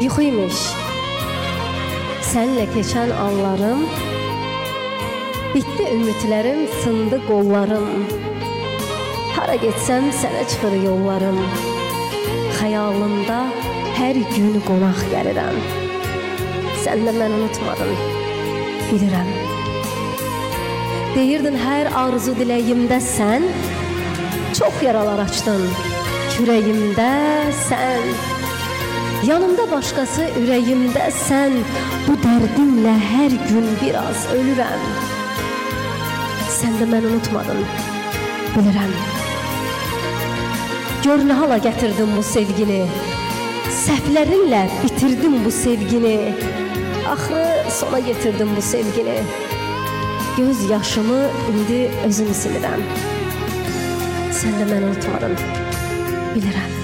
yuxu imiş. Səninlə keçən anlarım, bitdi ümidlərim, sındı qollarım. Hara getsəm sənə çıxır yollarım. Xəyalımda hər gün qonaq gəlirəm. Sən də məni unutmadın, bilirəm. Deyirdin hər arzu diləyimdə sən, çox yaralar açdın kürəyimdə sən. Yanımda başqası, ürəyimdə sən, bu dərdimlə hər gün biraz ölürəm. Sən də məni unutmadın, bilirəm. Gör nə hala gətirdin bu sevgini, səhvlərinlə bitirdin bu sevgini. Axırı sona getirdin bu sevgini. Göz yaşımı indi özüm silirəm. Sən də məni unutmadın, bilirəm.